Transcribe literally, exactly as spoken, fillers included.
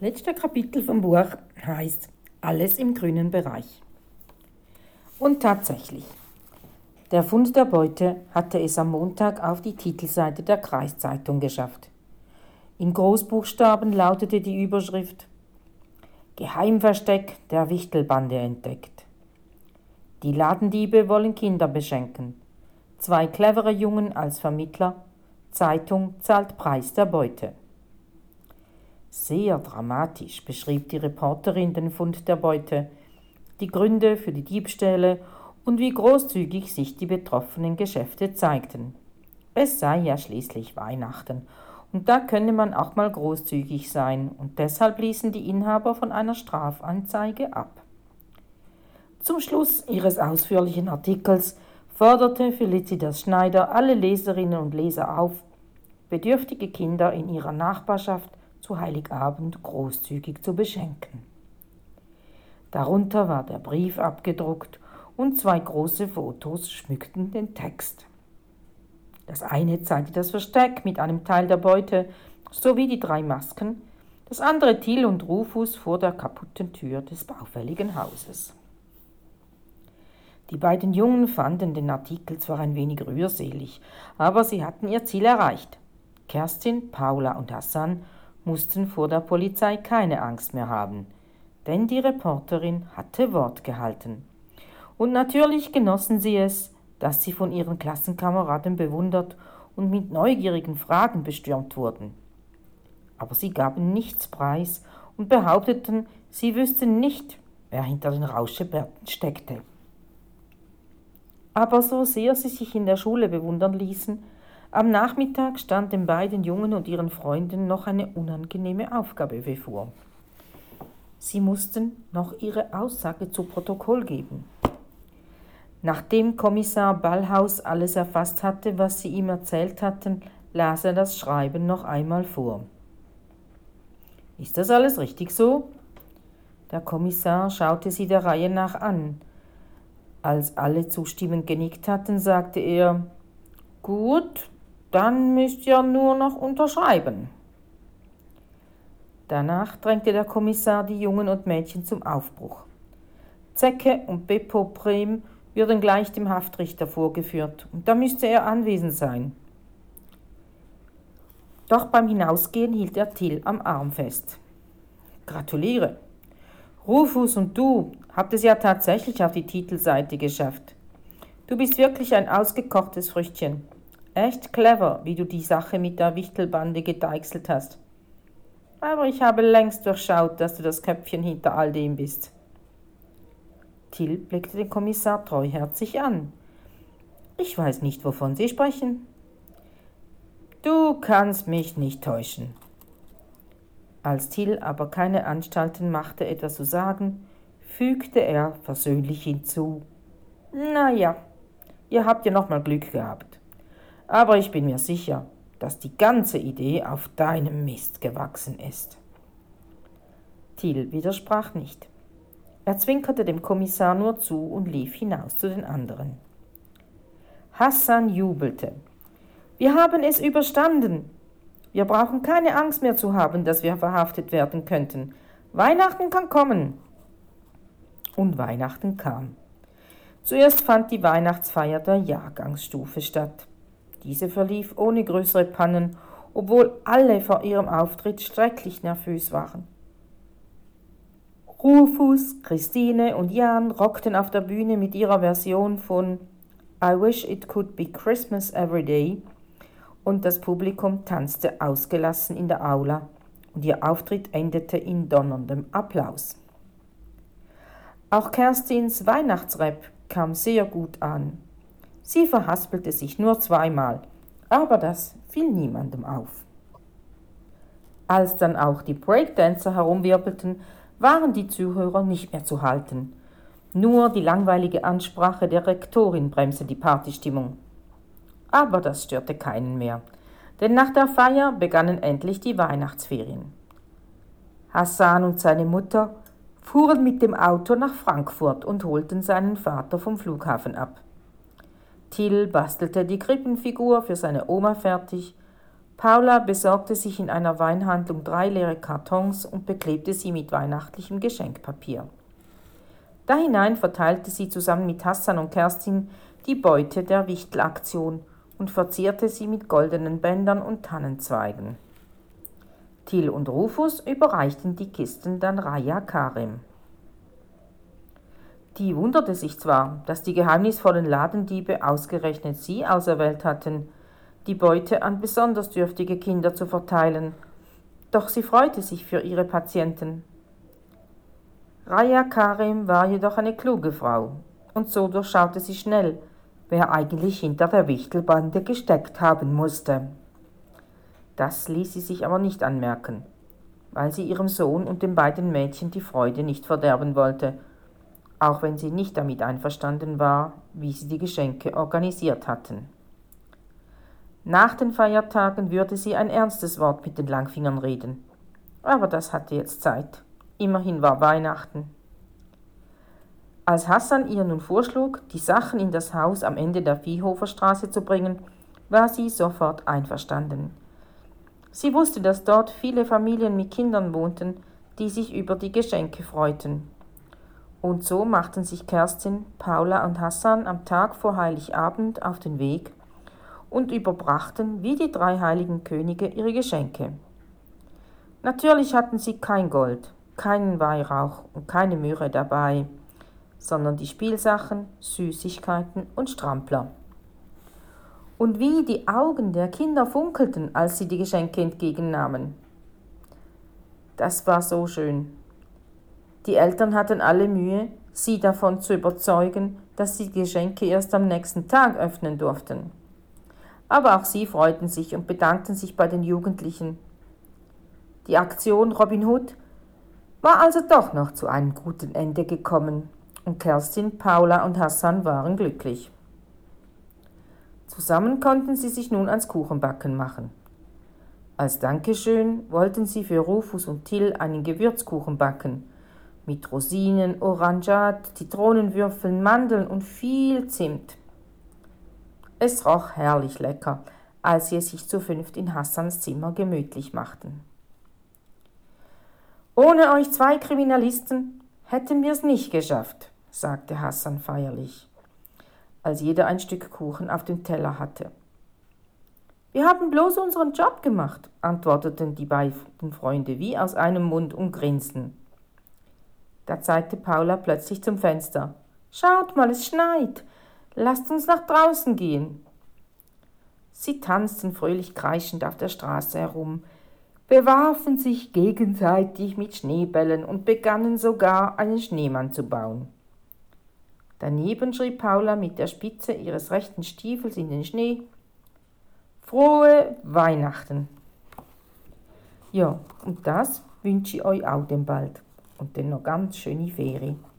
Letzter Kapitel vom Buch heißt Alles im grünen Bereich. Und tatsächlich, der Fund der Beute hatte es am Montag auf die Titelseite der Kreiszeitung geschafft. In Großbuchstaben lautete die Überschrift: Geheimversteck der Wichtelbande entdeckt. Die Ladendiebe wollen Kinder beschenken. Zwei clevere Jungen als Vermittler. Zeitung zahlt Preis der Beute. Sehr dramatisch beschrieb die Reporterin den Fund der Beute, die Gründe für die Diebstähle und wie großzügig sich die betroffenen Geschäfte zeigten. Es sei ja schließlich Weihnachten und da könne man auch mal großzügig sein, und deshalb ließen die Inhaber von einer Strafanzeige ab. Zum Schluss ihres ausführlichen Artikels forderte Felicitas Schneider alle Leserinnen und Leser auf, bedürftige Kinder in ihrer Nachbarschaft zu Heiligabend großzügig zu beschenken. Darunter war der Brief abgedruckt und zwei große Fotos schmückten den Text. Das eine zeigte das Versteck mit einem Teil der Beute sowie die drei Masken, das andere Till und Rufus vor der kaputten Tür des baufälligen Hauses. Die beiden Jungen fanden den Artikel zwar ein wenig rührselig, aber sie hatten ihr Ziel erreicht. Kerstin, Paula und Hassan mussten vor der Polizei keine Angst mehr haben, denn die Reporterin hatte Wort gehalten. Und natürlich genossen sie es, dass sie von ihren Klassenkameraden bewundert und mit neugierigen Fragen bestürmt wurden. Aber sie gaben nichts preis und behaupteten, sie wüssten nicht, wer hinter den Rauschebärten steckte. Aber so sehr sie sich in der Schule bewundern ließen, am Nachmittag stand den beiden Jungen und ihren Freunden noch eine unangenehme Aufgabe bevor. Sie mussten noch ihre Aussage zu Protokoll geben. Nachdem Kommissar Ballhaus alles erfasst hatte, was sie ihm erzählt hatten, las er das Schreiben noch einmal vor. »Ist das alles richtig so?« Der Kommissar schaute sie der Reihe nach an. Als alle zustimmend genickt hatten, sagte er: »Gut, dann müsst ihr nur noch unterschreiben.« Danach drängte der Kommissar die Jungen und Mädchen zum Aufbruch. Zecke und Beppo Brehm würden gleich dem Haftrichter vorgeführt, und da müsste er anwesend sein. Doch beim Hinausgehen hielt er Till am Arm fest. »Gratuliere! Rufus und du habt es ja tatsächlich auf die Titelseite geschafft. Du bist wirklich ein ausgekochtes Früchtchen. Echt clever, wie du die Sache mit der Wichtelbande gedeichselt hast. Aber ich habe längst durchschaut, dass du das Köpfchen hinter all dem bist.« Till blickte den Kommissar treuherzig an. »Ich weiß nicht, wovon Sie sprechen.« »Du kannst mich nicht täuschen.« Als Till aber keine Anstalten machte, etwas zu sagen, fügte er versöhnlich hinzu: »Na ja, ihr habt ja noch mal Glück gehabt. Aber ich bin mir sicher, dass die ganze Idee auf deinem Mist gewachsen ist.« Till widersprach nicht. Er zwinkerte dem Kommissar nur zu und lief hinaus zu den anderen. Hassan jubelte. »Wir haben es überstanden. Wir brauchen keine Angst mehr zu haben, dass wir verhaftet werden könnten. Weihnachten kann kommen.« Und Weihnachten kam. Zuerst fand die Weihnachtsfeier der Jahrgangsstufe statt. Diese verlief ohne größere Pannen, obwohl alle vor ihrem Auftritt schrecklich nervös waren. Rufus, Christine und Jan rockten auf der Bühne mit ihrer Version von I Wish It Could Be Christmas Every Day, und das Publikum tanzte ausgelassen in der Aula und ihr Auftritt endete in donnerndem Applaus. Auch Kerstins Weihnachtsrap kam sehr gut an. Sie verhaspelte sich nur zweimal, aber das fiel niemandem auf. Als dann auch die Breakdancer herumwirbelten, waren die Zuhörer nicht mehr zu halten. Nur die langweilige Ansprache der Rektorin bremste die Partystimmung. Aber das störte keinen mehr, denn nach der Feier begannen endlich die Weihnachtsferien. Hassan und seine Mutter fuhren mit dem Auto nach Frankfurt und holten seinen Vater vom Flughafen ab. Till bastelte die Krippenfigur für seine Oma fertig, Paula besorgte sich in einer Weinhandlung drei leere Kartons und beklebte sie mit weihnachtlichem Geschenkpapier. Da hinein verteilte sie zusammen mit Hassan und Kerstin die Beute der Wichtelaktion und verzierte sie mit goldenen Bändern und Tannenzweigen. Till und Rufus überreichten die Kisten dann Raja Karim. Die wunderte sich zwar, dass die geheimnisvollen Ladendiebe ausgerechnet sie auserwählt hatten, die Beute an besonders dürftige Kinder zu verteilen, doch sie freute sich für ihre Patienten. Raja Karim war jedoch eine kluge Frau, und so durchschaute sie schnell, wer eigentlich hinter der Wichtelbande gesteckt haben musste. Das ließ sie sich aber nicht anmerken, weil sie ihrem Sohn und den beiden Mädchen die Freude nicht verderben wollte, auch wenn sie nicht damit einverstanden war, wie sie die Geschenke organisiert hatten. Nach den Feiertagen würde sie ein ernstes Wort mit den Langfingern reden, aber das hatte jetzt Zeit. Immerhin war Weihnachten. Als Hassan ihr nun vorschlug, die Sachen in das Haus am Ende der Viehhoferstraße zu bringen, war sie sofort einverstanden. Sie wusste, dass dort viele Familien mit Kindern wohnten, die sich über die Geschenke freuten. Und so machten sich Kerstin, Paula und Hassan am Tag vor Heiligabend auf den Weg und überbrachten wie die drei heiligen Könige ihre Geschenke. Natürlich hatten sie kein Gold, keinen Weihrauch und keine Myrrhe dabei, sondern die Spielsachen, Süßigkeiten und Strampler. Und wie die Augen der Kinder funkelten, als sie die Geschenke entgegennahmen. Das war so schön. Die Eltern hatten alle Mühe, sie davon zu überzeugen, dass sie die Geschenke erst am nächsten Tag öffnen durften. Aber auch sie freuten sich und bedankten sich bei den Jugendlichen. Die Aktion Robin Hood war also doch noch zu einem guten Ende gekommen und Kerstin, Paula und Hassan waren glücklich. Zusammen konnten sie sich nun ans Kuchenbacken machen. Als Dankeschön wollten sie für Rufus und Till einen Gewürzkuchen backen, mit Rosinen, Orangat, Zitronenwürfeln, Mandeln und viel Zimt. Es roch herrlich lecker, als sie es sich zu fünft in Hassans Zimmer gemütlich machten. »Ohne euch zwei Kriminalisten hätten wir es nicht geschafft«, sagte Hassan feierlich, als jeder ein Stück Kuchen auf dem Teller hatte. »Wir haben bloß unseren Job gemacht«, antworteten die beiden Freunde wie aus einem Mund und grinsten. Da zeigte Paula plötzlich zum Fenster. »Schaut mal, es schneit. Lasst uns nach draußen gehen.« Sie tanzten fröhlich kreischend auf der Straße herum, bewarfen sich gegenseitig mit Schneebällen und begannen sogar einen Schneemann zu bauen. Daneben schrie Paula mit der Spitze ihres rechten Stiefels in den Schnee: »Frohe Weihnachten!« Ja, und das wünsche ich euch auch dem bald und dann noch ganz schöne Ferien.